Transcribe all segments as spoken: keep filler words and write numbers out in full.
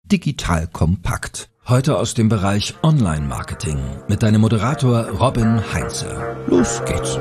Digital Kompakt. Heute aus dem Bereich Online-Marketing mit deinem Moderator Robin Heinze. Los geht's.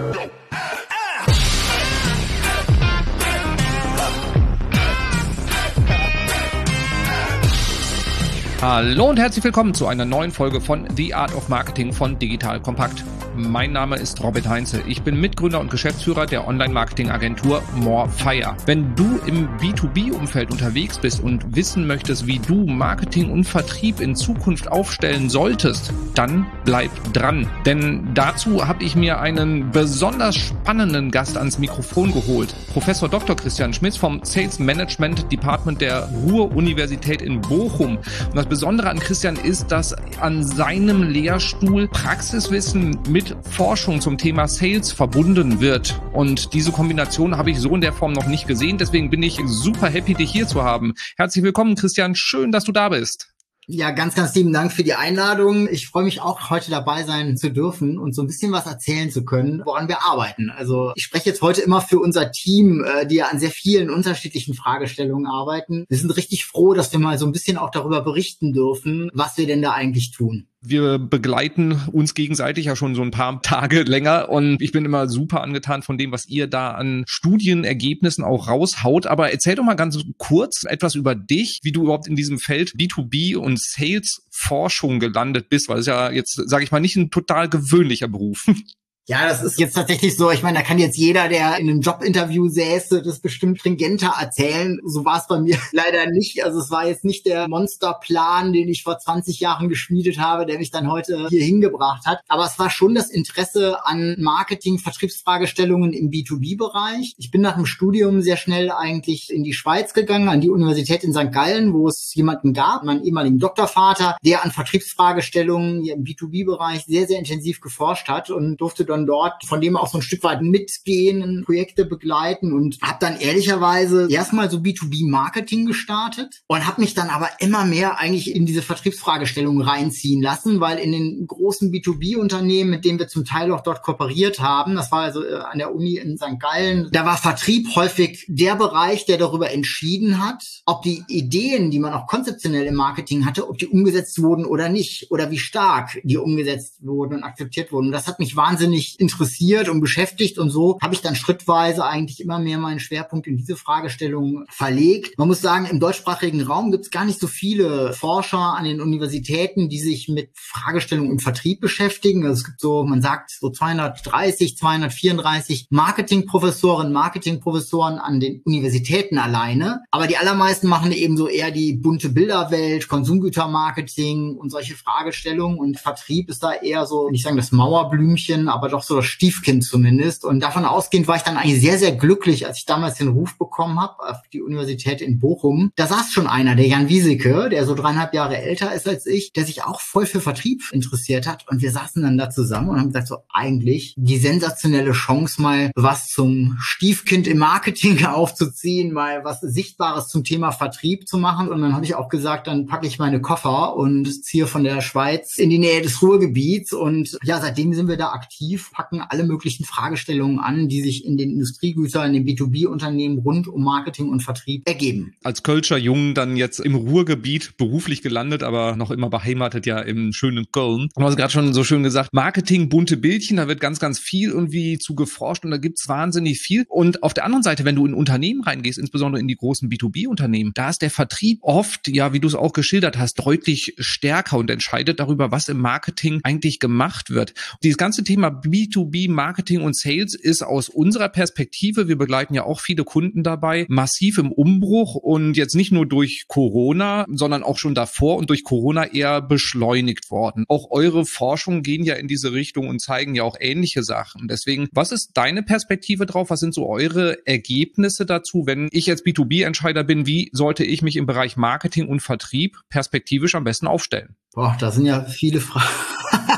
Hallo und herzlich willkommen zu einer neuen Folge von The Art of Marketing von Digital Kompakt. Mein Name ist Robin Heinze. Ich bin Mitgründer und Geschäftsführer der Online-Marketing-Agentur Morefire. Wenn du im B zwei B-Umfeld unterwegs bist und wissen möchtest, wie du Marketing und Vertrieb in Zukunft aufstellen solltest, dann bleib dran. Denn dazu habe ich mir einen besonders spannenden Gast ans Mikrofon geholt. Professor Doktor Christian Schmitz vom Sales Management Department der Ruhr-Universität in Bochum. Und das Besondere an Christian ist, dass an seinem Lehrstuhl Praxiswissen mit Forschung zum Thema Sales verbunden wird. Und diese Kombination habe ich so in der Form noch nicht gesehen. Deswegen bin ich super happy, dich hier zu haben. Herzlich willkommen, Christian. Schön, dass du da bist. Ja, ganz, ganz lieben Dank für die Einladung. Ich freue mich auch, heute dabei sein zu dürfen und so ein bisschen was erzählen zu können, woran wir arbeiten. Also ich spreche jetzt heute immer für unser Team, die ja an sehr vielen unterschiedlichen Fragestellungen arbeiten. Wir sind richtig froh, dass wir mal so ein bisschen auch darüber berichten dürfen, was wir denn da eigentlich tun. Wir begleiten uns gegenseitig ja schon so ein paar Tage länger und ich bin immer super angetan von dem, was ihr da an Studienergebnissen auch raushaut. Aber erzähl doch mal ganz kurz etwas über dich, wie du überhaupt in diesem Feld B zwei B und Sales-Forschung gelandet bist, weil es ja jetzt, sage ich mal, nicht ein total gewöhnlicher Beruf. Ja, das ist jetzt tatsächlich so. Ich meine, da kann jetzt jeder, der in einem Jobinterview säße, das bestimmt stringenter erzählen. So war es bei mir leider nicht. Also es war jetzt nicht der Monsterplan, den ich vor zwanzig Jahren geschmiedet habe, der mich dann heute hier hingebracht hat. Aber es war schon das Interesse an Marketing, Vertriebsfragestellungen im B zwei B-Bereich. Ich bin nach dem Studium sehr schnell eigentlich in die Schweiz gegangen, an die Universität in Sankt Gallen, wo es jemanden gab, meinen ehemaligen Doktorvater, der an Vertriebsfragestellungen hier im B zwei B-Bereich sehr, sehr intensiv geforscht hat und durfte dann dort von dem auch so ein Stück weit mitgehen, Projekte begleiten und habe dann ehrlicherweise erstmal so B zwei B-Marketing gestartet und habe mich dann aber immer mehr eigentlich in diese Vertriebsfragestellungen reinziehen lassen, weil in den großen B zwei B-Unternehmen, mit denen wir zum Teil auch dort kooperiert haben, das war also an der Uni in Sankt Gallen, da war Vertrieb häufig der Bereich, der darüber entschieden hat, ob die Ideen, die man auch konzeptionell im Marketing hatte, ob die umgesetzt wurden oder nicht oder wie stark die umgesetzt wurden und akzeptiert wurden. Und das hat mich wahnsinnig interessiert und beschäftigt und so habe ich dann schrittweise eigentlich immer mehr meinen Schwerpunkt in diese Fragestellung verlegt. Man muss sagen, im deutschsprachigen Raum gibt es gar nicht so viele Forscher an den Universitäten, die sich mit Fragestellungen im Vertrieb beschäftigen. Also es gibt so, man sagt so zweihundertdreißig, zweihundertvierunddreißig Marketingprofessoren, Marketingprofessoren an den Universitäten alleine. Aber die allermeisten machen eben so eher die bunte Bilderwelt, Konsumgütermarketing und solche Fragestellungen. Und Vertrieb ist da eher so, nicht sagen das Mauerblümchen, aber doch so das Stiefkind zumindest. Und davon ausgehend war ich dann eigentlich sehr, sehr glücklich, als ich damals den Ruf bekommen habe auf die Universität in Bochum. Da saß schon einer, der Jan Wieseke, der so dreieinhalb Jahre älter ist als ich, der sich auch voll für Vertrieb interessiert hat. Und wir saßen dann da zusammen und haben gesagt, so eigentlich die sensationelle Chance, mal was zum Stiefkind im Marketing aufzuziehen, mal was Sichtbares zum Thema Vertrieb zu machen. Und dann habe ich auch gesagt, dann packe ich meine Koffer und ziehe von der Schweiz in die Nähe des Ruhrgebiets. Und ja, seitdem sind wir da aktiv, packen alle möglichen Fragestellungen an, die sich in den Industriegütern, in den B zwei B-Unternehmen rund um Marketing und Vertrieb ergeben. Als Kölscher Jung dann jetzt im Ruhrgebiet beruflich gelandet, aber noch immer beheimatet ja im schönen Köln. Du hast gerade schon so schön gesagt, Marketing, bunte Bildchen, da wird ganz, ganz viel irgendwie zu geforscht und da gibt's wahnsinnig viel. Und auf der anderen Seite, wenn du in Unternehmen reingehst, insbesondere in die großen B zwei B-Unternehmen, da ist der Vertrieb oft, ja, wie du es auch geschildert hast, deutlich stärker und entscheidet darüber, was im Marketing eigentlich gemacht wird. Dieses ganze Thema B zwei B, Marketing und Sales ist aus unserer Perspektive, wir begleiten ja auch viele Kunden dabei, massiv im Umbruch und jetzt nicht nur durch Corona, sondern auch schon davor und durch Corona eher beschleunigt worden. Auch eure Forschungen gehen ja in diese Richtung und zeigen ja auch ähnliche Sachen. Deswegen, was ist deine Perspektive drauf? Was sind so eure Ergebnisse dazu, wenn ich jetzt B zwei B-Entscheider bin? Wie sollte ich mich im Bereich Marketing und Vertrieb perspektivisch am besten aufstellen? Boah, da sind ja viele Fragen.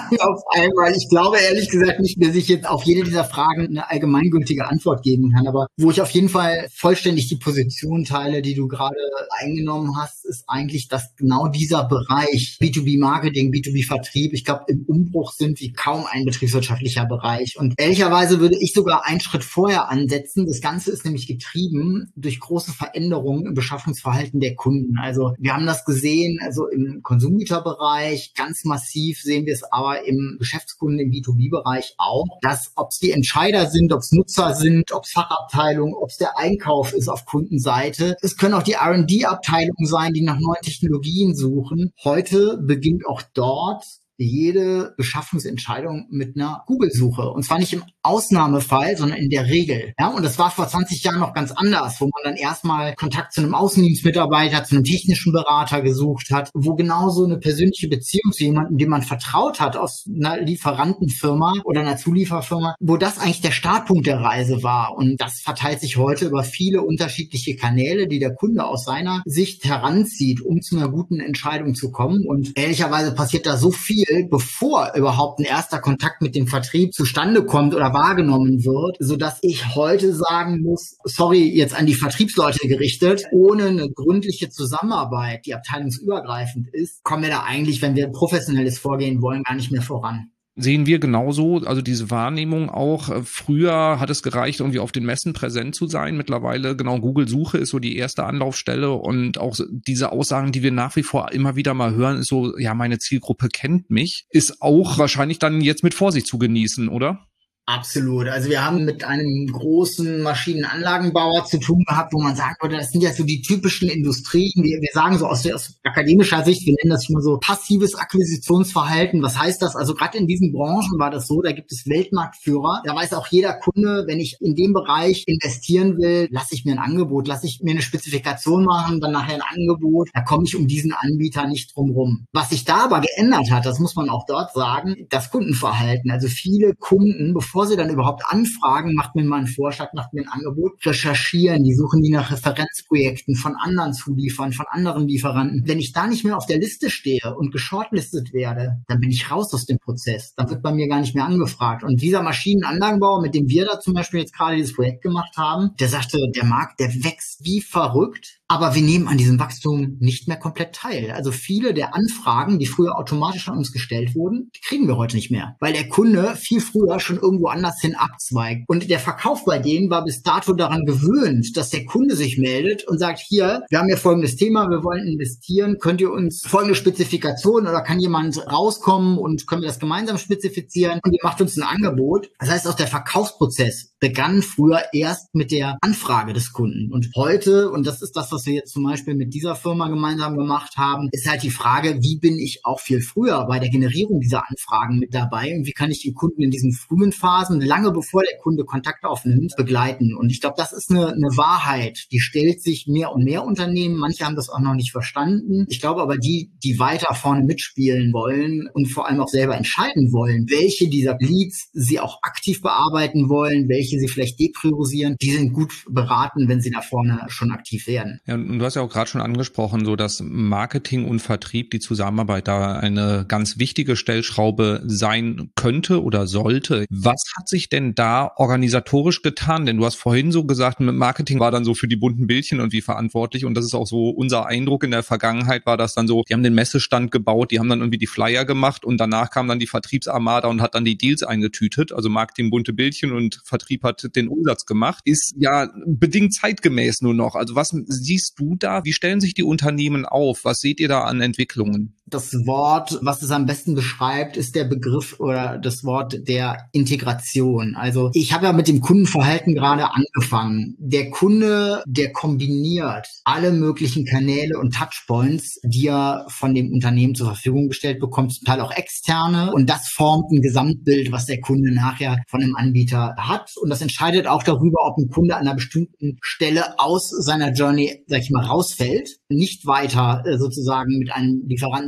auf einmal. Ich glaube ehrlich gesagt nicht, dass ich jetzt auf jede dieser Fragen eine allgemeingültige Antwort geben kann. Aber wo ich auf jeden Fall vollständig die Position teile, die du gerade eingenommen hast, ist eigentlich, dass genau dieser Bereich B zwei B Marketing, B zwei B Vertrieb, ich glaube, im Umbruch sind wie kaum ein betriebswirtschaftlicher Bereich. Und ehrlicherweise würde ich sogar einen Schritt vorher ansetzen. Das Ganze ist nämlich getrieben durch große Veränderungen im Beschaffungsverhalten der Kunden. Also wir haben das gesehen, also im Konsumgüterbereich, ganz massiv sehen wir es aber im Geschäftskunden, im B zwei B Bereich auch, dass ob es die Entscheider sind, ob es Nutzer sind, ob es Fachabteilungen, ob es der Einkauf ist auf Kundenseite. Es können auch die R und D-Abteilungen sein, die nach neuen Technologien suchen. Heute beginnt auch dort jede Beschaffungsentscheidung mit einer Google-Suche. Und zwar nicht im Ausnahmefall, sondern in der Regel. Ja, und das war vor zwanzig Jahren noch ganz anders, wo man dann erstmal Kontakt zu einem Außendienstmitarbeiter, zu einem technischen Berater gesucht hat, wo genauso eine persönliche Beziehung zu jemandem, dem man vertraut hat, aus einer Lieferantenfirma oder einer Zulieferfirma, wo das eigentlich der Startpunkt der Reise war. Und das verteilt sich heute über viele unterschiedliche Kanäle, die der Kunde aus seiner Sicht heranzieht, um zu einer guten Entscheidung zu kommen. Und ehrlicherweise passiert da so viel, bevor überhaupt ein erster Kontakt mit dem Vertrieb zustande kommt oder wahrgenommen wird, sodass ich heute sagen muss, sorry, jetzt an die Vertriebsleute gerichtet, ohne eine gründliche Zusammenarbeit, die abteilungsübergreifend ist, kommen wir da eigentlich, wenn wir professionelles Vorgehen wollen, gar nicht mehr voran. Sehen wir genauso, also diese Wahrnehmung auch. Früher hat es gereicht, irgendwie auf den Messen präsent zu sein. Mittlerweile, genau, Google-Suche ist so die erste Anlaufstelle und auch diese Aussagen, die wir nach wie vor immer wieder mal hören, ist so, ja, meine Zielgruppe kennt mich, ist auch wahrscheinlich dann jetzt mit Vorsicht zu genießen, oder? Absolut. Also wir haben mit einem großen Maschinenanlagenbauer zu tun gehabt, wo man sagen würde, das sind ja so die typischen Industrien, wir, wir sagen so aus, der, aus akademischer Sicht, wir nennen das schon mal so passives Akquisitionsverhalten. Was heißt das? Also gerade in diesen Branchen war das so, da gibt es Weltmarktführer. Da weiß auch jeder Kunde, wenn ich in dem Bereich investieren will, lasse ich mir ein Angebot, lasse ich mir eine Spezifikation machen, dann nachher ein Angebot. Da komme ich um diesen Anbieter nicht drum rum. Was sich da aber geändert hat, das muss man auch dort sagen, das Kundenverhalten. Also viele Kunden, bevor Bevor sie dann überhaupt anfragen, macht mir mal einen Vorschlag, macht mir ein Angebot, recherchieren, die suchen die nach Referenzprojekten von anderen Zulieferern, von anderen Lieferanten. Wenn ich da nicht mehr auf der Liste stehe und geschortlistet werde, dann bin ich raus aus dem Prozess. Dann wird bei mir gar nicht mehr angefragt. Und dieser Maschinenanlagenbauer, mit dem wir da zum Beispiel jetzt gerade dieses Projekt gemacht haben, der sagte, der Markt, der wächst wie verrückt. Aber wir nehmen an diesem Wachstum nicht mehr komplett teil. Also viele der Anfragen, die früher automatisch an uns gestellt wurden, die kriegen wir heute nicht mehr, weil der Kunde viel früher schon irgendwo anders hin abzweigt. Und der Verkauf bei denen war bis dato daran gewöhnt, dass der Kunde sich meldet und sagt, hier, wir haben hier folgendes Thema, wir wollen investieren, könnt ihr uns folgende Spezifikation oder kann jemand rauskommen und können wir das gemeinsam spezifizieren und ihr macht uns ein Angebot. Das heißt, auch der Verkaufsprozess begann früher erst mit der Anfrage des Kunden. Und heute, und das ist das, was wir jetzt zum Beispiel mit dieser Firma gemeinsam gemacht haben, ist halt die Frage, wie bin ich auch viel früher bei der Generierung dieser Anfragen mit dabei und wie kann ich die Kunden in diesen frühen Phasen, lange bevor der Kunde Kontakt aufnimmt, begleiten. Und ich glaube, das ist eine, eine Wahrheit, die stellt sich mehr und mehr Unternehmen. Manche haben das auch noch nicht verstanden. Ich glaube aber, die, die weiter vorne mitspielen wollen und vor allem auch selber entscheiden wollen, welche dieser Leads sie auch aktiv bearbeiten wollen, welche sie vielleicht depriorisieren, die sind gut beraten, wenn sie da vorne schon aktiv werden. Ja, und du hast ja auch gerade schon angesprochen, so dass Marketing und Vertrieb, die Zusammenarbeit da eine ganz wichtige Stellschraube sein könnte oder sollte. Was hat sich denn da organisatorisch getan? Denn du hast vorhin so gesagt, mit Marketing war dann so für die bunten Bildchen irgendwie verantwortlich und das ist auch so unser Eindruck in der Vergangenheit war das dann so, die haben den Messestand gebaut, die haben dann irgendwie die Flyer gemacht und danach kam dann die Vertriebsarmada und hat dann die Deals eingetütet, also Marketing bunte Bildchen und Vertrieb hat den Umsatz gemacht, ist ja bedingt zeitgemäß nur noch. Also was siehst du da? Wie stellen sich die Unternehmen auf? Was seht ihr da an Entwicklungen? Das Wort, was es am besten beschreibt, ist der Begriff oder das Wort der Integration. Also ich habe ja mit dem Kundenverhalten gerade angefangen. Der Kunde, der kombiniert alle möglichen Kanäle und Touchpoints, die er von dem Unternehmen zur Verfügung gestellt bekommt, zum Teil auch externe. Und das formt ein Gesamtbild, was der Kunde nachher von einem Anbieter hat. Und das entscheidet auch darüber, ob ein Kunde an einer bestimmten Stelle aus seiner Journey, sag ich mal, rausfällt, nicht weiter sozusagen mit einem Lieferanten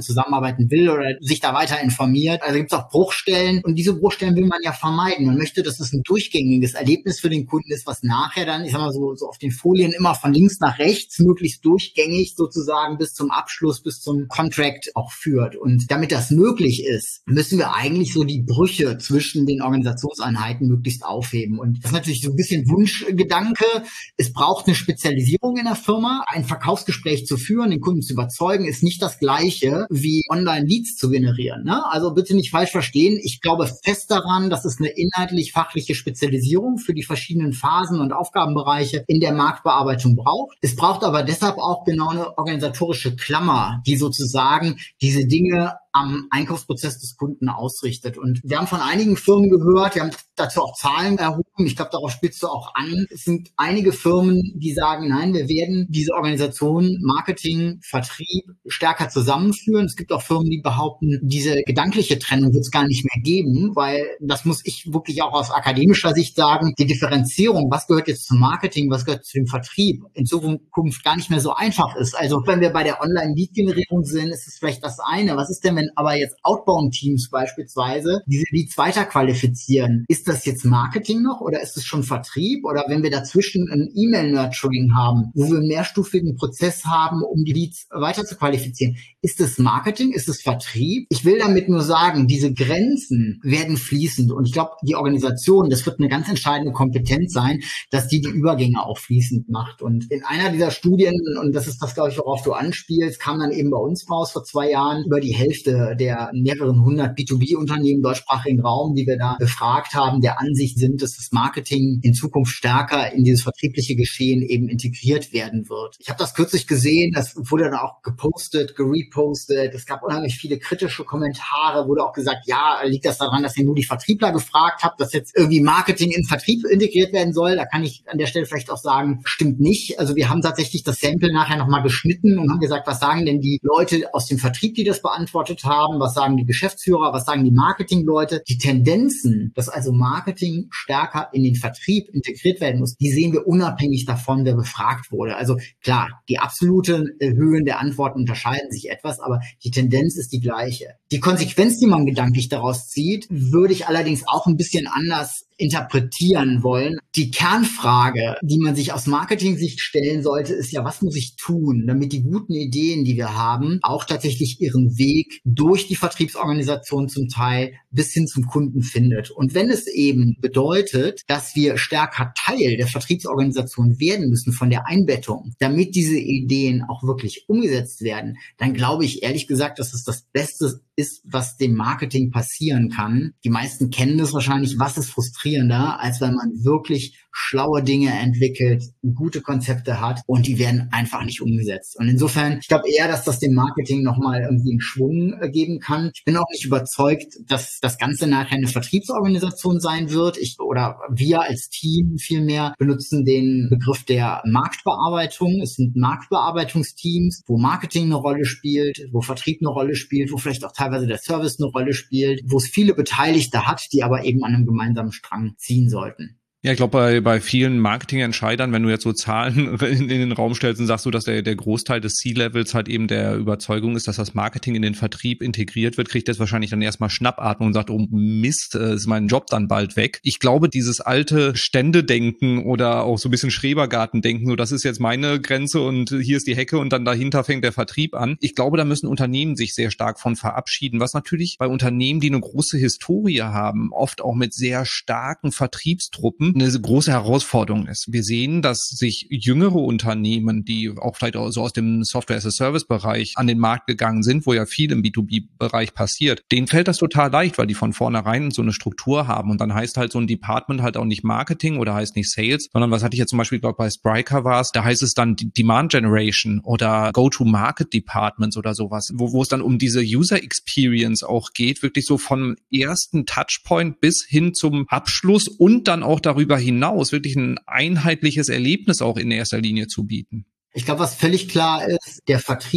zusammenarbeiten will oder sich da weiter informiert. Also gibt es auch Bruchstellen und diese Bruchstellen will man ja vermeiden. Man möchte, dass es ein durchgängiges Erlebnis für den Kunden ist, was nachher dann, ich sag mal so, so auf den Folien immer von links nach rechts möglichst durchgängig sozusagen bis zum Abschluss, bis zum Contract auch führt. Und damit das möglich ist, müssen wir eigentlich so die Brüche zwischen den Organisationseinheiten möglichst aufheben. Und das ist natürlich so ein bisschen Wunschgedanke. Es braucht eine Spezialisierung in der Firma. Ein Verkaufsgespräch zu führen, den Kunden zu überzeugen, ist nicht das Gleiche wie Online-Leads zu generieren. Ne? Also bitte nicht falsch verstehen. Ich glaube fest daran, dass es eine inhaltlich-fachliche Spezialisierung für die verschiedenen Phasen und Aufgabenbereiche in der Marktbearbeitung braucht. Es braucht aber deshalb auch genau eine organisatorische Klammer, die sozusagen diese Dinge am Einkaufsprozess des Kunden ausrichtet. Und wir haben von einigen Firmen gehört, wir haben dazu auch Zahlen erhoben, ich glaube, darauf spielst du auch an. Es sind einige Firmen, die sagen, nein, wir werden diese Organisation Marketing, Vertrieb stärker zusammenführen. Es gibt auch Firmen, die behaupten, diese gedankliche Trennung wird es gar nicht mehr geben, weil das muss ich wirklich auch aus akademischer Sicht sagen, die Differenzierung, was gehört jetzt zum Marketing, was gehört zu dem Vertrieb, in Zukunft gar nicht mehr so einfach ist. Also wenn wir bei der Online-Lead-Generierung sind, ist es vielleicht das eine. Was ist denn, wenn aber jetzt Outbound-Teams beispielsweise diese Leads weiter qualifizieren? Ist das jetzt Marketing noch oder ist es schon Vertrieb? Oder wenn wir dazwischen ein E-Mail-Nurturing haben, wo wir einen mehrstufigen Prozess haben, um die Leads weiter zu qualifizieren, ist es Marketing? Ist es Vertrieb? Ich will damit nur sagen, diese Grenzen werden fließend und ich glaube, die Organisation, das wird eine ganz entscheidende Kompetenz sein, dass die die Übergänge auch fließend macht. Und in einer dieser Studien, und das ist das, glaube ich, worauf du anspielst, kam dann eben bei uns raus vor zwei Jahren über die Hälfte der mehreren hundert B zwei B-Unternehmen im deutschsprachigen Raum, die wir da befragt haben, der Ansicht sind, dass das Marketing in Zukunft stärker in dieses vertriebliche Geschehen eben integriert werden wird. Ich habe das kürzlich gesehen, das wurde dann auch gepostet, gerepostet, es gab unheimlich viele kritische Kommentare, wurde auch gesagt, ja, liegt das daran, dass ihr nur die Vertriebler gefragt habt, dass jetzt irgendwie Marketing in Vertrieb integriert werden soll? Da kann ich an der Stelle vielleicht auch sagen, stimmt nicht. Also wir haben tatsächlich das Sample nachher nochmal geschnitten und haben gesagt, was sagen denn die Leute aus dem Vertrieb, die das beantwortet haben, was sagen die Geschäftsführer, was sagen die Marketingleute. Die Tendenzen, dass also Marketing stärker in den Vertrieb integriert werden muss, die sehen wir unabhängig davon, wer befragt wurde. Also klar, die absoluten Höhen der Antworten unterscheiden sich etwas, aber die Tendenz ist die gleiche. Die Konsequenz, die man gedanklich daraus zieht, würde ich allerdings auch ein bisschen anders interpretieren wollen. Die Kernfrage, die man sich aus Marketing-Sicht stellen sollte, ist ja, was muss ich tun, damit die guten Ideen, die wir haben, auch tatsächlich ihren Weg durch die Vertriebsorganisation zum Teil bis hin zum Kunden findet. Und wenn es eben bedeutet, dass wir stärker Teil der Vertriebsorganisation werden müssen von der Einbettung, damit diese Ideen auch wirklich umgesetzt werden, dann glaube ich ehrlich gesagt, dass es das Beste ist, was dem Marketing passieren kann. Die meisten kennen das wahrscheinlich, was ist frustrierender, als wenn man wirklich schlaue Dinge entwickelt, gute Konzepte hat und die werden einfach nicht umgesetzt. Und insofern, ich glaube eher, dass das dem Marketing nochmal irgendwie einen Schwung äh, geben kann. Ich bin auch nicht überzeugt, dass das Ganze nachher eine Vertriebsorganisation sein wird. Ich oder wir als Team vielmehr benutzen den Begriff der Marktbearbeitung. Es sind Marktbearbeitungsteams, wo Marketing eine Rolle spielt, wo Vertrieb eine Rolle spielt, wo vielleicht auch teilweise der Service eine Rolle spielt, wo es viele Beteiligte hat, die aber eben an einem gemeinsamen Strang ziehen sollten. Ja, ich glaube, bei, bei vielen Marketingentscheidern, wenn du jetzt so Zahlen in, in den Raum stellst, und sagst du, dass der, der Großteil des C-Levels halt eben der Überzeugung ist, dass das Marketing in den Vertrieb integriert wird, kriegt das wahrscheinlich dann erstmal Schnappatmung und sagt, oh Mist, ist mein Job dann bald weg. Ich glaube, dieses alte Ständedenken oder auch so ein bisschen Schrebergartendenken, so das ist jetzt meine Grenze und hier ist die Hecke und dann dahinter fängt der Vertrieb an. Ich glaube, da müssen Unternehmen sich sehr stark von verabschieden, was natürlich bei Unternehmen, die eine große Historie haben, oft auch mit sehr starken Vertriebstruppen, eine große Herausforderung ist. Wir sehen, dass sich jüngere Unternehmen, die auch vielleicht auch so aus dem Software-as-a-Service-Bereich an den Markt gegangen sind, wo ja viel im B zwei B-Bereich passiert, denen fällt das total leicht, weil die von vornherein so eine Struktur haben und dann heißt halt so ein Department halt auch nicht Marketing oder heißt nicht Sales, sondern was hatte ich jetzt zum Beispiel, glaube bei Spryker war es, da heißt es dann Demand Generation oder Go-to-Market Departments oder sowas, wo, wo es dann um diese User Experience auch geht, wirklich so vom ersten Touchpoint bis hin zum Abschluss und dann auch darüber darüber hinaus wirklich ein einheitliches Erlebnis auch in erster Linie zu bieten. Ich glaube, was völlig klar ist, der Vertrieb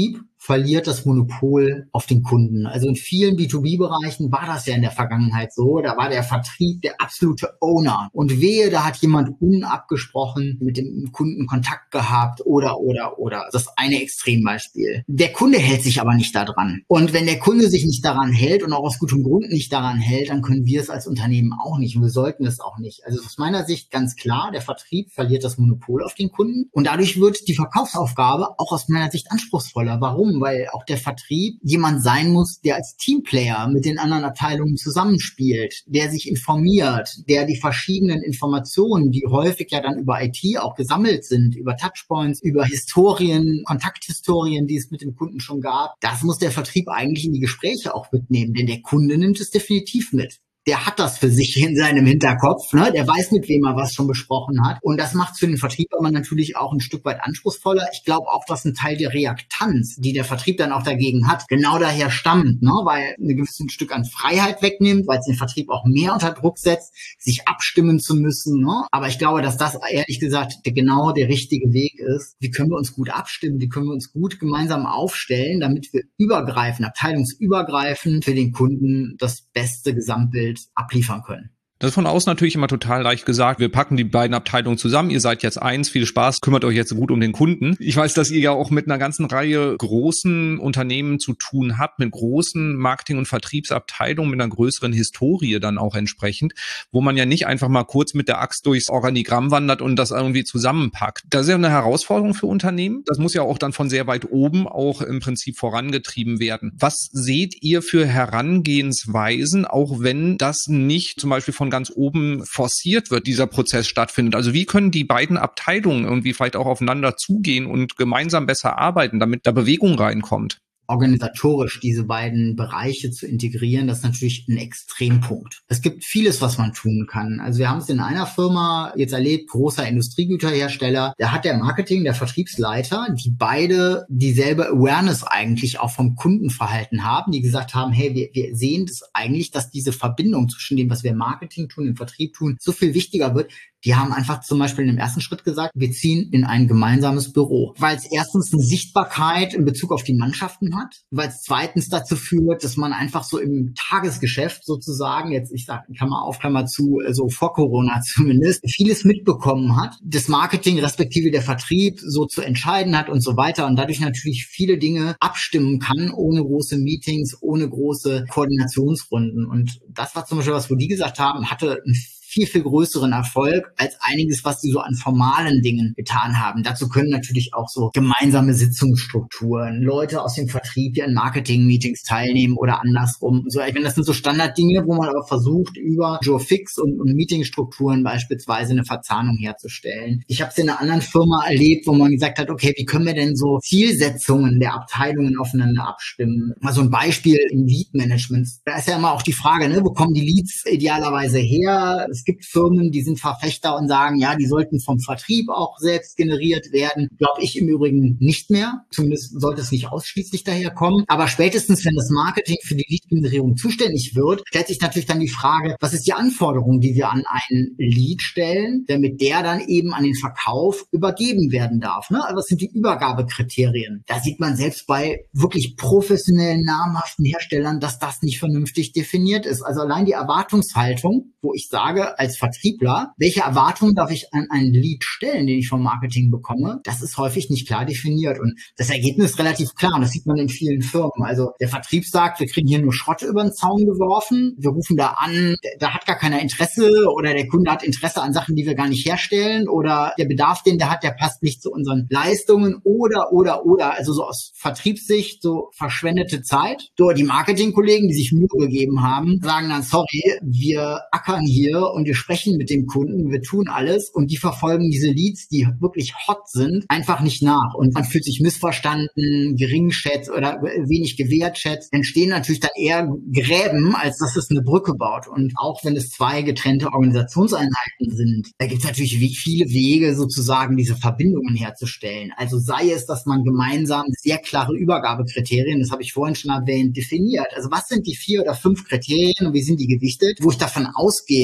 verliert das Monopol auf den Kunden. Also in vielen B zwei B-Bereichen war das ja in der Vergangenheit so. Da war der Vertrieb der absolute Owner. Und wehe, da hat jemand unabgesprochen mit dem Kunden Kontakt gehabt oder, oder, oder. Das ist eine Extrembeispiel. Der Kunde hält sich aber nicht daran. Und wenn der Kunde sich nicht daran hält und auch aus gutem Grund nicht daran hält, dann können wir es als Unternehmen auch nicht und wir sollten es auch nicht. Also aus meiner Sicht ganz klar, der Vertrieb verliert das Monopol auf den Kunden und dadurch wird die Verkaufsaufgabe auch aus meiner Sicht anspruchsvoller. Warum? Weil auch der Vertrieb jemand sein muss, der als Teamplayer mit den anderen Abteilungen zusammenspielt, der sich informiert, der die verschiedenen Informationen, die häufig ja dann über I T auch gesammelt sind, über Touchpoints, über Historien, Kontakthistorien, die es mit dem Kunden schon gab, das muss der Vertrieb eigentlich in die Gespräche auch mitnehmen, denn der Kunde nimmt es definitiv mit. Der hat das für sich in seinem Hinterkopf, ne? Der weiß, mit wem er was schon besprochen hat. Und das macht es für den Vertrieb aber natürlich auch ein Stück weit anspruchsvoller. Ich glaube auch, dass ein Teil der Reaktanz, die der Vertrieb dann auch dagegen hat, genau daher stammt, ne? Weil ein gewisses Stück an Freiheit wegnimmt, weil es den Vertrieb auch mehr unter Druck setzt, sich abstimmen zu müssen, ne? Aber ich glaube, dass das ehrlich gesagt der, genau der richtige Weg ist. Wie können wir uns gut abstimmen? Wie können wir uns gut gemeinsam aufstellen, damit wir übergreifend, abteilungsübergreifend für den Kunden das beste Gesamtbild abliefern können. Das ist von außen natürlich immer total leicht gesagt. Wir packen die beiden Abteilungen zusammen. Ihr seid jetzt eins. Viel Spaß. Kümmert euch jetzt gut um den Kunden. Ich weiß, dass ihr ja auch mit einer ganzen Reihe großen Unternehmen zu tun habt, mit großen Marketing- und Vertriebsabteilungen, mit einer größeren Historie dann auch entsprechend, wo man ja nicht einfach mal kurz mit der Axt durchs Organigramm wandert und das irgendwie zusammenpackt. Das ist ja eine Herausforderung für Unternehmen. Das muss ja auch dann von sehr weit oben auch im Prinzip vorangetrieben werden. Was seht ihr für Herangehensweisen, auch wenn das nicht zum Beispiel von ganz oben forciert wird, dieser Prozess stattfindet? Also wie können die beiden Abteilungen irgendwie vielleicht auch aufeinander zugehen und gemeinsam besser arbeiten, damit da Bewegung reinkommt? Organisatorisch diese beiden Bereiche zu integrieren, das ist natürlich ein Extrempunkt. Es gibt vieles, was man tun kann. Also wir haben es in einer Firma jetzt erlebt, großer Industriegüterhersteller, da hat der Marketing, der Vertriebsleiter, die beide dieselbe Awareness eigentlich auch vom Kundenverhalten haben, die gesagt haben, hey, wir, wir sehen das eigentlich, dass diese Verbindung zwischen dem, was wir im Marketing tun, im Vertrieb tun, so viel wichtiger wird. Die haben einfach zum Beispiel im ersten Schritt gesagt, wir ziehen in ein gemeinsames Büro, weil es erstens eine Sichtbarkeit in Bezug auf die Mannschaften hat, weil es zweitens dazu führt, dass man einfach so im Tagesgeschäft sozusagen, jetzt ich sage Klammer auf, Klammer zu, so vor Corona zumindest, vieles mitbekommen hat, das Marketing respektive der Vertrieb so zu entscheiden hat und so weiter und dadurch natürlich viele Dinge abstimmen kann, ohne große Meetings, ohne große Koordinationsrunden. Und das war zum Beispiel was, wo die gesagt haben, hatte ein viel, viel größeren Erfolg als einiges, was sie so an formalen Dingen getan haben. Dazu können natürlich auch so gemeinsame Sitzungsstrukturen, Leute aus dem Vertrieb, die an Marketing-Meetings teilnehmen oder andersrum. So, ich meine, das sind so Standarddinge, wo man aber versucht, über Joe Fix und, und Meetingstrukturen beispielsweise eine Verzahnung herzustellen. Ich habe es in einer anderen Firma erlebt, wo man gesagt hat, okay, wie können wir denn so Zielsetzungen der Abteilungen aufeinander abstimmen? Mal so ein Beispiel im Lead-Management. Da ist ja immer auch die Frage, ne, wo kommen die Leads idealerweise her? Es gibt Firmen, die sind Verfechter und sagen, ja, die sollten vom Vertrieb auch selbst generiert werden. Glaube ich im Übrigen nicht mehr. Zumindest sollte es nicht ausschließlich daher kommen. Aber spätestens, wenn das Marketing für die Lead-Generierung zuständig wird, stellt sich natürlich dann die Frage, was ist die Anforderung, die wir an einen Lead stellen, damit der dann eben an den Verkauf übergeben werden darf. Ne? Also was sind die Übergabekriterien? Da sieht man selbst bei wirklich professionellen, namhaften Herstellern, dass das nicht vernünftig definiert ist. Also allein die Erwartungshaltung, wo ich sage, als Vertriebler, welche Erwartungen darf ich an einen Lead stellen, den ich vom Marketing bekomme, das ist häufig nicht klar definiert. Und das Ergebnis ist relativ klar. Und das sieht man in vielen Firmen. Also der Vertrieb sagt, wir kriegen hier nur Schrott über den Zaun geworfen. Wir rufen da an, da hat gar keiner Interesse oder der Kunde hat Interesse an Sachen, die wir gar nicht herstellen oder der Bedarf, den der hat, der passt nicht zu unseren Leistungen oder, oder, oder. Also so aus Vertriebssicht so verschwendete Zeit. So die Marketingkollegen, die sich Mühe gegeben haben, sagen dann, sorry, wir ackern hier und wir sprechen mit dem Kunden, wir tun alles und die verfolgen diese Leads, die wirklich hot sind, einfach nicht nach. Und man fühlt sich missverstanden, geringschätzt oder wenig gewertschätzt. Entstehen natürlich dann eher Gräben, als dass es eine Brücke baut. Und auch wenn es zwei getrennte Organisationseinheiten sind, da gibt es natürlich viele Wege, sozusagen diese Verbindungen herzustellen. Also sei es, dass man gemeinsam sehr klare Übergabekriterien, das habe ich vorhin schon erwähnt, definiert. Also was sind die vier oder fünf Kriterien und wie sind die gewichtet, wo ich davon ausgehen muss,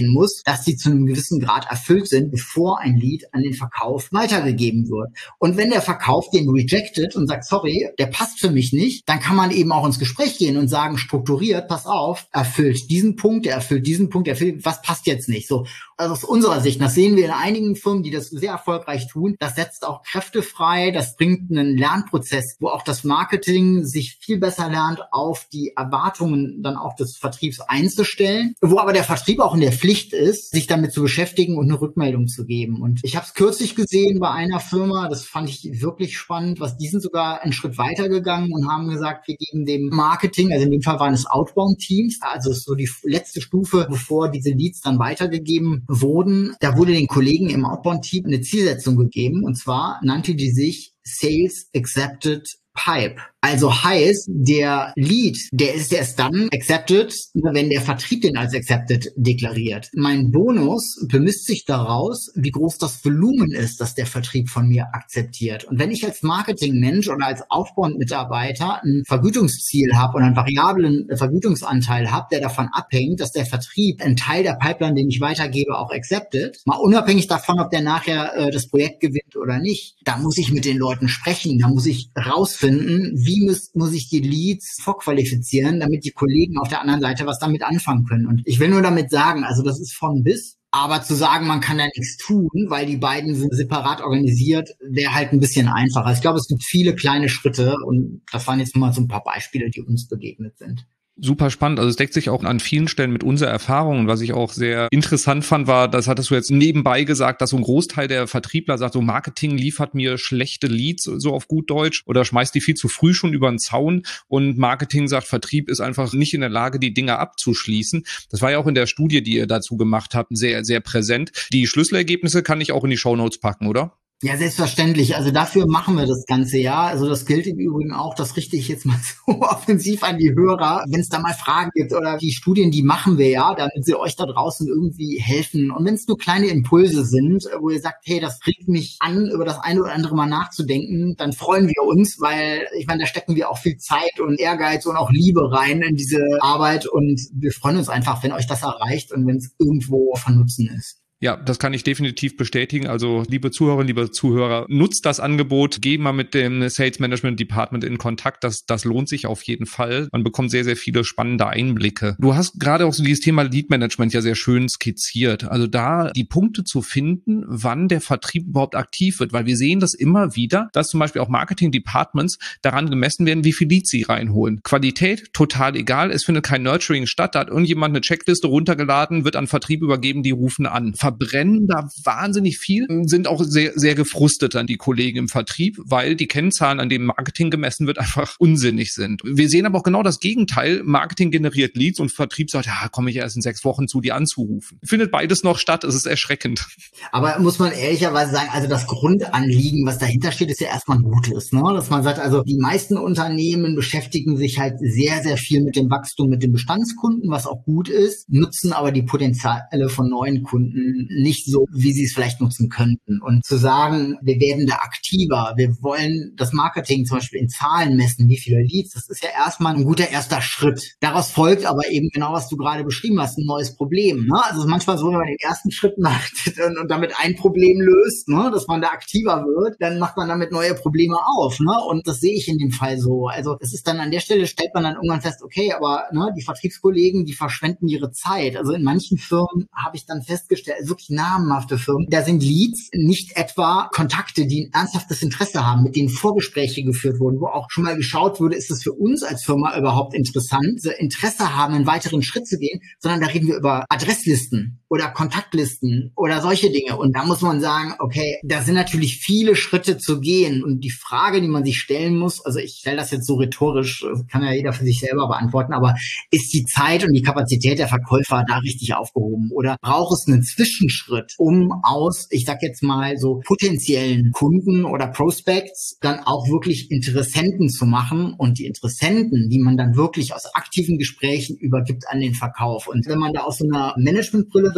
dass sie zu einem gewissen Grad erfüllt sind, bevor ein Lead an den Verkauf weitergegeben wird. Und wenn der Verkauf den rejected und sagt, sorry, der passt für mich nicht, dann kann man eben auch ins Gespräch gehen und sagen, strukturiert, pass auf, erfüllt diesen Punkt, er erfüllt diesen Punkt, er erfüllt, was passt jetzt nicht? So, also aus unserer Sicht, das sehen wir in einigen Firmen, die das sehr erfolgreich tun, das setzt auch Kräfte frei, das bringt einen Lernprozess, wo auch das Marketing sich viel besser lernt, auf die Erwartungen dann auch des Vertriebs einzustellen, wo aber der Vertrieb auch in der Pflicht ist, sich damit zu beschäftigen und eine Rückmeldung zu geben. Und ich habe es kürzlich gesehen bei einer Firma, das fand ich wirklich spannend, was die sind sogar einen Schritt weiter gegangen und haben gesagt, wir geben dem Marketing, also in dem Fall waren es Outbound-Teams, also so die letzte Stufe, bevor diese Leads dann weitergegeben wurden, da wurde den Kollegen im Outbound-Team eine Zielsetzung gegeben, und zwar nannte die sich Sales Accepted Pipe. Also heißt, der Lead, der ist erst dann accepted, wenn der Vertrieb den als accepted deklariert. Mein Bonus bemisst sich daraus, wie groß das Volumen ist, das der Vertrieb von mir akzeptiert. Und wenn ich als Marketingmensch oder als Outbound-Mitarbeiter ein Vergütungsziel habe und einen variablen Vergütungsanteil habe, der davon abhängt, dass der Vertrieb einen Teil der Pipeline, den ich weitergebe, auch accepted, mal unabhängig davon, ob der nachher äh, das Projekt gewinnt oder nicht, da muss ich mit den Leuten sprechen, da muss ich rausfinden, wie Wie muss, muss ich die Leads vorqualifizieren, damit die Kollegen auf der anderen Seite was damit anfangen können. Und ich will nur damit sagen, also das ist von bis, aber zu sagen, man kann da nichts tun, weil die beiden sind separat organisiert, wäre halt ein bisschen einfacher. Ich glaube, es gibt viele kleine Schritte und das waren jetzt nur mal so ein paar Beispiele, die uns begegnet sind. Super spannend. Also es deckt sich auch an vielen Stellen mit unserer Erfahrung. Und was ich auch sehr interessant fand, war, das hattest du jetzt nebenbei gesagt, dass so ein Großteil der Vertriebler sagt, so Marketing liefert mir schlechte Leads, so auf gut Deutsch, oder schmeißt die viel zu früh schon über den Zaun. Und Marketing sagt, Vertrieb ist einfach nicht in der Lage, die Dinge abzuschließen. Das war ja auch in der Studie, die ihr dazu gemacht habt, sehr, sehr präsent. Die Schlüsselergebnisse kann ich auch in die Shownotes packen, oder? Ja, selbstverständlich. Also dafür machen wir das ganze Jahr. Also das gilt im Übrigen auch, das richte ich jetzt mal so offensiv an die Hörer. Wenn es da mal Fragen gibt oder die Studien, die machen wir ja, damit sie euch da draußen irgendwie helfen. Und wenn es nur kleine Impulse sind, wo ihr sagt, hey, das regt mich an, über das eine oder andere mal nachzudenken, dann freuen wir uns, weil ich meine, da stecken wir auch viel Zeit und Ehrgeiz und auch Liebe rein in diese Arbeit. Und wir freuen uns einfach, wenn euch das erreicht und wenn es irgendwo von Nutzen ist. Ja, das kann ich definitiv bestätigen. Also, liebe Zuhörerinnen, liebe Zuhörer, nutzt das Angebot, geht mal mit dem Sales Management Department in Kontakt. Das, das lohnt sich auf jeden Fall. Man bekommt sehr, sehr viele spannende Einblicke. Du hast gerade auch so dieses Thema Lead Management ja sehr schön skizziert. Also da die Punkte zu finden, wann der Vertrieb überhaupt aktiv wird, weil wir sehen das immer wieder, dass zum Beispiel auch Marketing Departments daran gemessen werden, wie viel Leads sie reinholen. Qualität, total egal. Es findet kein Nurturing statt. Da hat irgendjemand eine Checkliste runtergeladen, wird an Vertrieb übergeben, die rufen an. Verbrennen da wahnsinnig viel, sind auch sehr, sehr gefrustet an die Kollegen im Vertrieb, weil die Kennzahlen, an denen Marketing gemessen wird, einfach unsinnig sind. Wir sehen aber auch genau das Gegenteil. Marketing generiert Leads und Vertrieb sagt, ja, komme ich erst in sechs Wochen zu, die anzurufen. Findet beides noch statt, es ist erschreckend. Aber muss man ehrlicherweise sagen, also das Grundanliegen, was dahinter steht, ist ja erstmal ein gutes, ne? Dass man sagt, also die meisten Unternehmen beschäftigen sich halt sehr, sehr viel mit dem Wachstum, mit den Bestandskunden, was auch gut ist, nutzen aber die Potenziale von neuen Kunden nicht so, wie sie es vielleicht nutzen könnten. Und zu sagen, wir werden da aktiver, wir wollen das Marketing zum Beispiel in Zahlen messen, wie viele Leads, das ist ja erstmal ein guter erster Schritt. Daraus folgt aber eben genau, was du gerade beschrieben hast, ein neues Problem. Ne? Also es ist manchmal so, wenn man den ersten Schritt macht und, und damit ein Problem löst, ne, dass man da aktiver wird, dann macht man damit neue Probleme auf. Ne? Und das sehe ich in dem Fall so. Also es ist dann an der Stelle, stellt man dann irgendwann fest, okay, aber ne, die Vertriebskollegen, die verschwenden ihre Zeit. Also in manchen Firmen habe ich dann festgestellt, wirklich namenhafte Firmen, da sind Leads nicht etwa Kontakte, die ein ernsthaftes Interesse haben, mit denen Vorgespräche geführt wurden, wo auch schon mal geschaut wurde, ist es für uns als Firma überhaupt interessant, Interesse haben, einen weiteren Schritt zu gehen, sondern da reden wir über Adresslisten oder Kontaktlisten oder solche Dinge. Und da muss man sagen, okay, da sind natürlich viele Schritte zu gehen. Und die Frage, die man sich stellen muss, also ich stelle das jetzt so rhetorisch, kann ja jeder für sich selber beantworten, aber ist die Zeit und die Kapazität der Verkäufer da richtig aufgehoben? Oder braucht es einen Zwischenschritt, um aus, ich sag jetzt mal so potenziellen Kunden oder Prospects dann auch wirklich Interessenten zu machen und die Interessenten, die man dann wirklich aus aktiven Gesprächen übergibt an den Verkauf. Und wenn man da aus so einer Managementbrille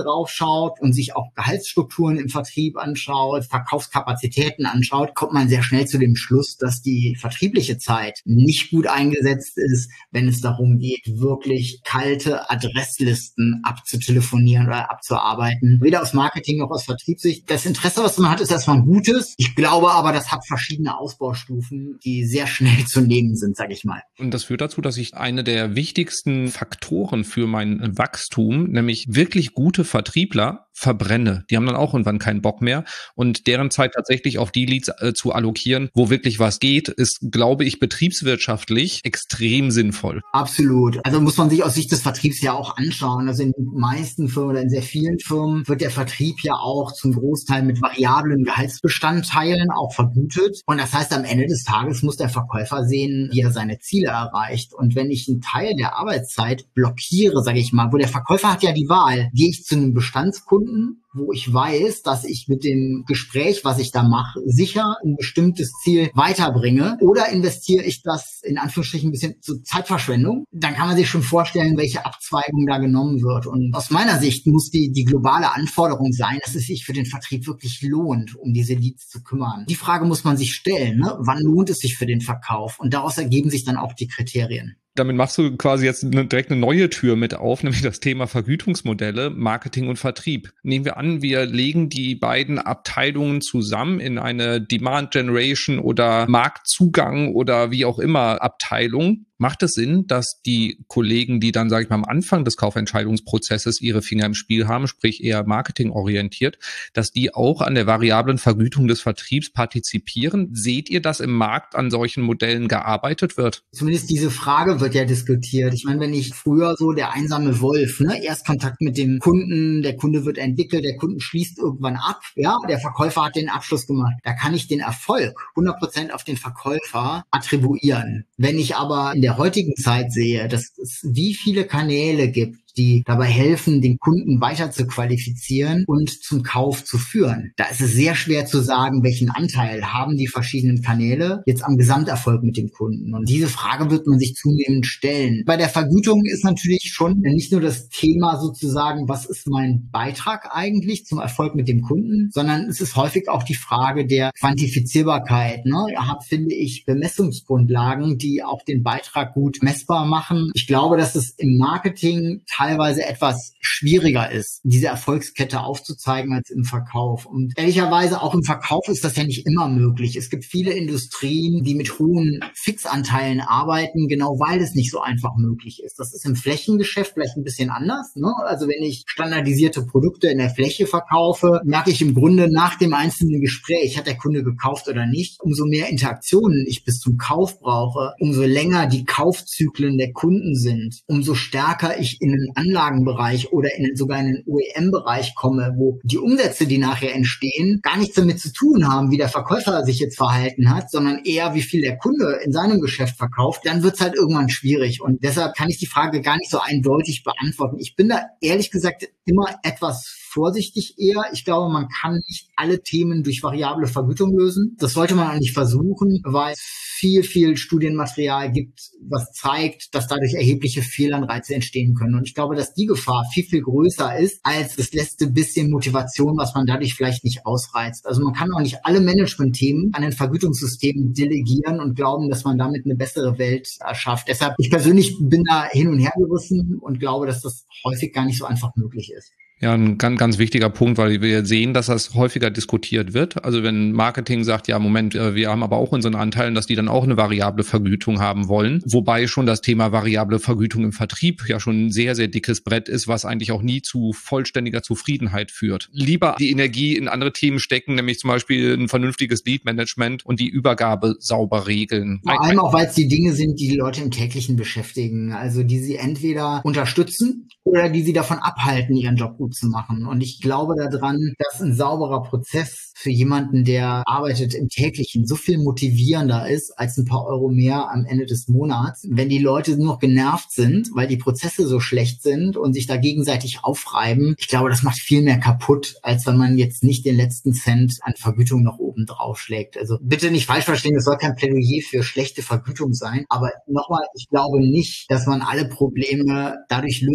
drauf schaut und sich auch Gehaltsstrukturen im Vertrieb anschaut, Verkaufskapazitäten anschaut, kommt man sehr schnell zu dem Schluss, dass die vertriebliche Zeit nicht gut eingesetzt ist, wenn es darum geht, wirklich kalte Adresslisten abzutelefonieren oder abzuarbeiten. Weder aus Marketing noch aus Vertriebssicht. Das Interesse, was man hat, ist erstmal ein gutes. Ich glaube aber, das hat verschiedene Ausbaustufen, die sehr schnell zu nehmen sind, sage ich mal. Und das führt dazu, dass ich eine der wichtigsten Faktoren für mein Wachstum, nämlich wirklich gute Vertriebler, verbrenne. Die haben dann auch irgendwann keinen Bock mehr. Und deren Zeit tatsächlich auf die Leads äh, zu allokieren, wo wirklich was geht, ist, glaube ich, betriebswirtschaftlich extrem sinnvoll. Absolut. Also muss man sich aus Sicht des Vertriebs ja auch anschauen. Also in den meisten Firmen oder in sehr vielen Firmen wird der Vertrieb ja auch zum Großteil mit variablen Gehaltsbestandteilen auch vergütet. Und das heißt, am Ende des Tages muss der Verkäufer sehen, wie er seine Ziele erreicht. Und wenn ich einen Teil der Arbeitszeit blockiere, sage ich mal, wo der Verkäufer hat ja die Wahl, gehe ich zu einem Bestandskunden, wo ich weiß, dass ich mit dem Gespräch, was ich da mache, sicher ein bestimmtes Ziel weiterbringe, oder investiere ich das in Anführungsstrichen ein bisschen zur Zeitverschwendung, dann kann man sich schon vorstellen, welche Abzweigung da genommen wird. Und aus meiner Sicht muss die, die globale Anforderung sein, dass es sich für den Vertrieb wirklich lohnt, um diese Leads zu kümmern. Die Frage muss man sich stellen, ne? Wann lohnt es sich für den Verkauf? Und daraus ergeben sich dann auch die Kriterien. Damit machst du quasi jetzt eine, direkt eine neue Tür mit auf, nämlich das Thema Vergütungsmodelle, Marketing und Vertrieb. Nehmen wir an, wir legen die beiden Abteilungen zusammen in eine Demand Generation oder Marktzugang oder wie auch immer Abteilung. Macht es Sinn, dass die Kollegen, die dann, sage ich mal, am Anfang des Kaufentscheidungsprozesses ihre Finger im Spiel haben, sprich eher marketingorientiert, dass die auch an der variablen Vergütung des Vertriebs partizipieren? Seht ihr, dass im Markt an solchen Modellen gearbeitet wird? Zumindest diese Frage wird ja diskutiert. Ich meine, wenn ich früher so der einsame Wolf, ne, erst Kontakt mit dem Kunden, der Kunde wird entwickelt, der Kunden schließt irgendwann ab, ja, der Verkäufer hat den Abschluss gemacht. Da kann ich den Erfolg hundert Prozent auf den Verkäufer attribuieren. Wenn ich aber in der heutigen Zeit sehe, dass es wie viele Kanäle gibt, die dabei helfen, den Kunden weiter zu qualifizieren und zum Kauf zu führen. Da ist es sehr schwer zu sagen, welchen Anteil haben die verschiedenen Kanäle jetzt am Gesamterfolg mit dem Kunden. Und diese Frage wird man sich zunehmend stellen. Bei der Vergütung ist natürlich schon nicht nur das Thema sozusagen, was ist mein Beitrag eigentlich zum Erfolg mit dem Kunden, sondern es ist häufig auch die Frage der Quantifizierbarkeit. Ne? Ihr habt, finde ich, Bemessungsgrundlagen, die auch den Beitrag gut messbar machen. Ich glaube, dass es im Marketing teilweise etwas schwieriger ist, diese Erfolgskette aufzuzeigen als im Verkauf. Und ehrlicherweise auch im Verkauf ist das ja nicht immer möglich. Es gibt viele Industrien, die mit hohen Fixanteilen arbeiten, genau weil es nicht so einfach möglich ist. Das ist im Flächengeschäft vielleicht ein bisschen anders, ne? Also wenn ich standardisierte Produkte in der Fläche verkaufe, merke ich im Grunde nach dem einzelnen Gespräch, hat der Kunde gekauft oder nicht, umso mehr Interaktionen ich bis zum Kauf brauche, umso länger die Kaufzyklen der Kunden sind, umso stärker ich in den Anlagenbereich oder in sogar in den O E M-Bereich komme, wo die Umsätze, die nachher entstehen, gar nichts damit zu tun haben, wie der Verkäufer sich jetzt verhalten hat, sondern eher, wie viel der Kunde in seinem Geschäft verkauft, dann wird es halt irgendwann schwierig. Und deshalb kann ich die Frage gar nicht so eindeutig beantworten. Ich bin da ehrlich gesagt immer etwas vorsichtig eher. Ich glaube, man kann nicht alle Themen durch variable Vergütung lösen. Das sollte man auch nicht versuchen, weil es viel, viel Studienmaterial gibt, was zeigt, dass dadurch erhebliche Fehlanreize entstehen können. Und ich glaube, dass die Gefahr viel, viel größer ist, als das letzte bisschen Motivation, was man dadurch vielleicht nicht ausreizt. Also man kann auch nicht alle Management-Themen an den Vergütungssystemen delegieren und glauben, dass man damit eine bessere Welt erschafft. Deshalb, ich persönlich bin da hin und her gerissen und glaube, dass das häufig gar nicht so einfach möglich ist. Ja, ein ganz, ganz wichtiger Punkt, weil wir sehen, dass das häufiger diskutiert wird. Also wenn Marketing sagt, ja, Moment, wir haben aber auch unseren Anteilen, dass die dann auch eine variable Vergütung haben wollen. Wobei schon das Thema variable Vergütung im Vertrieb ja schon ein sehr, sehr dickes Brett ist, was eigentlich auch nie zu vollständiger Zufriedenheit führt. Lieber die Energie in andere Themen stecken, nämlich zum Beispiel ein vernünftiges Lead-Management und die Übergabe sauber regeln. Vor allem auch, weil es die Dinge sind, die die Leute im Täglichen beschäftigen. Also die sie entweder unterstützen oder die sie davon abhalten, ihren Job gut zu machen. Und ich glaube daran, dass ein sauberer Prozess für jemanden, der arbeitet im Täglichen, so viel motivierender ist als ein paar Euro mehr am Ende des Monats. Wenn die Leute nur noch genervt sind, weil die Prozesse so schlecht sind und sich da gegenseitig aufreiben, ich glaube, das macht viel mehr kaputt, als wenn man jetzt nicht den letzten Cent an Vergütung noch oben drauf schlägt. Also bitte nicht falsch verstehen, es soll kein Plädoyer für schlechte Vergütung sein. Aber nochmal, ich glaube nicht, dass man alle Probleme dadurch lösen kann,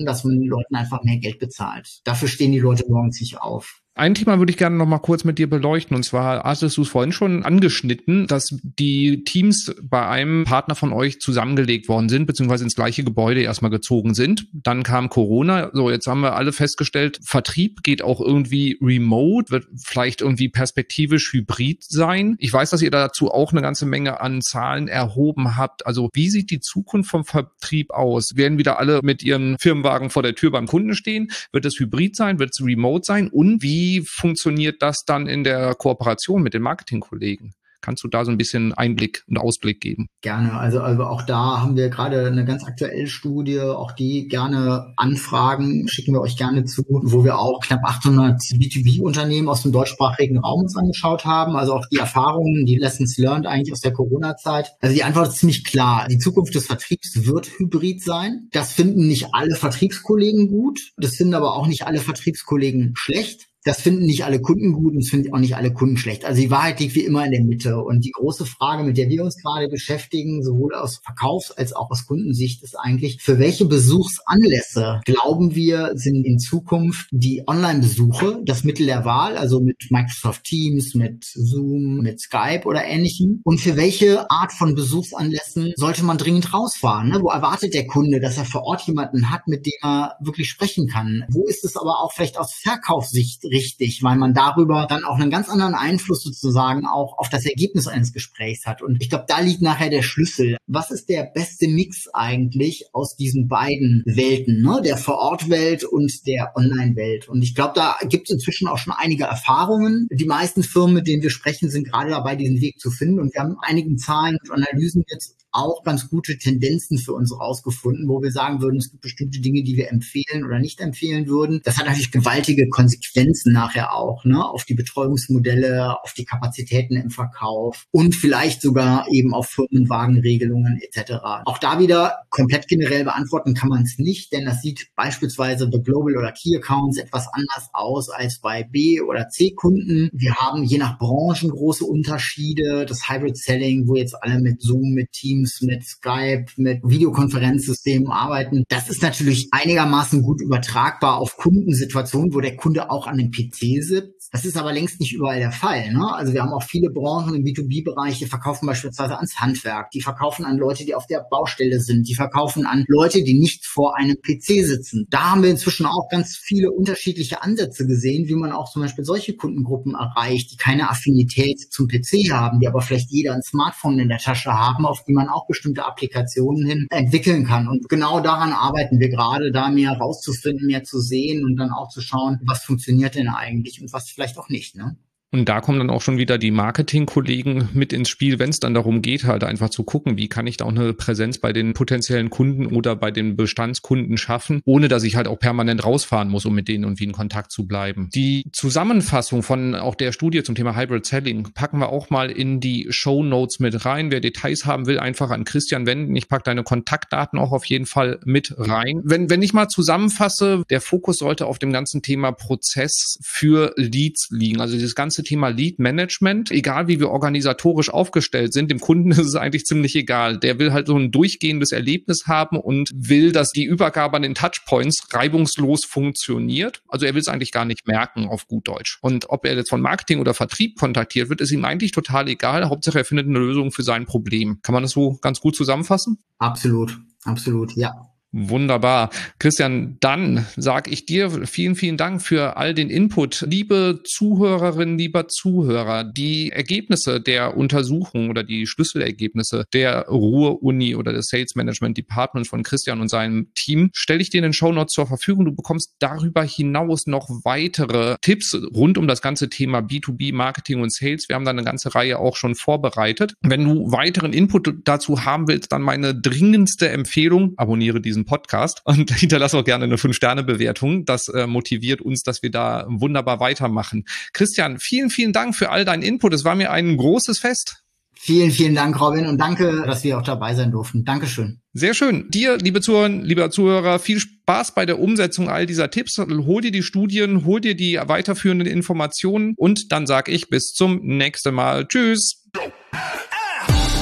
kann, dass man den Leuten einfach mehr Geld bezahlt. Dafür stehen die Leute morgens nicht auf. Ein Thema würde ich gerne noch mal kurz mit dir beleuchten. Und zwar hattest du es vorhin schon angeschnitten, dass die Teams bei einem Partner von euch zusammengelegt worden sind, beziehungsweise ins gleiche Gebäude erstmal gezogen sind. Dann kam Corona. So, jetzt haben wir alle festgestellt, Vertrieb geht auch irgendwie remote, wird vielleicht irgendwie perspektivisch hybrid sein. Ich weiß, dass ihr dazu auch eine ganze Menge an Zahlen erhoben habt. Also wie sieht die Zukunft vom Vertrieb aus? Werden wieder alle mit ihren Firmenwagen vor der Tür beim Kunden stehen? Wird es hybrid sein? Wird es remote sein? Und wie Wie funktioniert das dann in der Kooperation mit den Marketingkollegen? Kannst du da so ein bisschen Einblick und Ausblick geben? Gerne. Also, also auch da haben wir gerade eine ganz aktuelle Studie, auch die gerne anfragen, schicken wir euch gerne zu, wo wir auch knapp achthundert B zwei B-Unternehmen aus dem deutschsprachigen Raum uns angeschaut haben. Also auch die Erfahrungen, die Lessons learned eigentlich aus der Corona-Zeit. Also die Antwort ist ziemlich klar. Die Zukunft des Vertriebs wird hybrid sein. Das finden nicht alle Vertriebskollegen gut. Das finden aber auch nicht alle Vertriebskollegen schlecht. Das finden nicht alle Kunden gut und das finden auch nicht alle Kunden schlecht. Also die Wahrheit liegt wie immer in der Mitte. Und die große Frage, mit der wir uns gerade beschäftigen, sowohl aus Verkaufs- als auch aus Kundensicht, ist eigentlich, für welche Besuchsanlässe glauben wir, sind in Zukunft die Online-Besuche das Mittel der Wahl, also mit Microsoft Teams, mit Zoom, mit Skype oder Ähnlichem? Und für welche Art von Besuchsanlässen sollte man dringend rausfahren? Ne? Wo erwartet der Kunde, dass er vor Ort jemanden hat, mit dem er wirklich sprechen kann? Wo ist es aber auch vielleicht aus Verkaufssicht richtig, weil man darüber dann auch einen ganz anderen Einfluss sozusagen auch auf das Ergebnis eines Gesprächs hat. Und ich glaube, da liegt nachher der Schlüssel. Was ist der beste Mix eigentlich aus diesen beiden Welten, ne? Der Vor-Ort-Welt und der Online-Welt? Und ich glaube, da gibt es inzwischen auch schon einige Erfahrungen. Die meisten Firmen, mit denen wir sprechen, sind gerade dabei, diesen Weg zu finden. Und wir haben einigen Zahlen und Analysen jetzt auch ganz gute Tendenzen für uns rausgefunden, wo wir sagen würden, es gibt bestimmte Dinge, die wir empfehlen oder nicht empfehlen würden. Das hat natürlich gewaltige Konsequenzen nachher auch, ne, auf die Betreuungsmodelle, auf die Kapazitäten im Verkauf und vielleicht sogar eben auf Firmenwagenregelungen et cetera. Auch da wieder komplett generell beantworten kann man es nicht, denn das sieht beispielsweise bei Global oder Key Accounts etwas anders aus als bei B- oder C-Kunden. Wir haben je nach Branchen große Unterschiede. Das Hybrid Selling, wo jetzt alle mit Zoom, mit Teams, mit Skype, mit Videokonferenzsystemen arbeiten. Das ist natürlich einigermaßen gut übertragbar auf Kundensituationen, wo der Kunde auch an dem P C sitzt. Das ist aber längst nicht überall der Fall, ne? Also wir haben auch viele Branchen im B zwei B-Bereich, die verkaufen beispielsweise ans Handwerk, die verkaufen an Leute, die auf der Baustelle sind, die verkaufen an Leute, die nicht vor einem P C sitzen. Da haben wir inzwischen auch ganz viele unterschiedliche Ansätze gesehen, wie man auch zum Beispiel solche Kundengruppen erreicht, die keine Affinität zum P C haben, die aber vielleicht jeder ein Smartphone in der Tasche haben, auf die man auch bestimmte Applikationen hin entwickeln kann. Und genau daran arbeiten wir gerade, da mehr rauszufinden, mehr zu sehen und dann auch zu schauen, was funktioniert denn eigentlich und was vielleicht auch nicht, ne? Und da kommen dann auch schon wieder die Marketingkollegen mit ins Spiel, wenn es dann darum geht, halt einfach zu gucken, wie kann ich da auch eine Präsenz bei den potenziellen Kunden oder bei den Bestandskunden schaffen, ohne dass ich halt auch permanent rausfahren muss, um mit denen irgendwie in Kontakt zu bleiben. Die Zusammenfassung von auch der Studie zum Thema Hybrid Selling packen wir auch mal in die Shownotes mit rein. Wer Details haben will, einfach an Christian wenden. Ich packe deine Kontaktdaten auch auf jeden Fall mit rein. Wenn, wenn ich mal zusammenfasse, der Fokus sollte auf dem ganzen Thema Prozess für Leads liegen. Also dieses ganze Thema Lead Management, egal wie wir organisatorisch aufgestellt sind, dem Kunden ist es eigentlich ziemlich egal. Der will halt so ein durchgehendes Erlebnis haben und will, dass die Übergabe an den Touchpoints reibungslos funktioniert. Also er will es eigentlich gar nicht merken auf gut Deutsch. Und ob er jetzt von Marketing oder Vertrieb kontaktiert wird, ist ihm eigentlich total egal. Hauptsache er findet eine Lösung für sein Problem. Kann man das so ganz gut zusammenfassen? Absolut, absolut, ja. Wunderbar. Christian, dann sage ich dir vielen, vielen Dank für all den Input. Liebe Zuhörerinnen, lieber Zuhörer, die Ergebnisse der Untersuchung oder die Schlüsselergebnisse der Ruhr-Uni oder des Sales Management Departments von Christian und seinem Team stelle ich dir in den Shownotes zur Verfügung. Du bekommst darüber hinaus noch weitere Tipps rund um das ganze Thema B zwei B, Marketing und Sales. Wir haben da eine ganze Reihe auch schon vorbereitet. Wenn du weiteren Input dazu haben willst, dann meine dringendste Empfehlung, abonniere diesen Podcast und hinterlasse auch gerne eine fünf Sterne Bewertung. Das äh, motiviert uns, dass wir da wunderbar weitermachen. Christian, vielen, vielen Dank für all deinen Input. Es war mir ein großes Fest. Vielen, vielen Dank, Robin, und danke, dass wir auch dabei sein durften. Dankeschön. Sehr schön. Dir, liebe Zuhörer, lieber Zuhörer, viel Spaß bei der Umsetzung all dieser Tipps. Hol dir die Studien, hol dir die weiterführenden Informationen und dann sage ich bis zum nächsten Mal. Tschüss.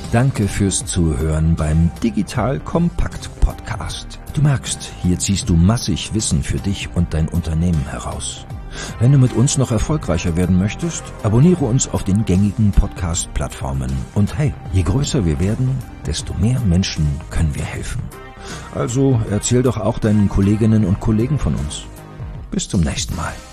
Danke fürs Zuhören beim Digital Kompakt Podcast. Du merkst, hier ziehst du massig Wissen für dich und dein Unternehmen heraus. Wenn du mit uns noch erfolgreicher werden möchtest, abonniere uns auf den gängigen Podcast-Plattformen. Und hey, je größer wir werden, desto mehr Menschen können wir helfen. Also erzähl doch auch deinen Kolleginnen und Kollegen von uns. Bis zum nächsten Mal.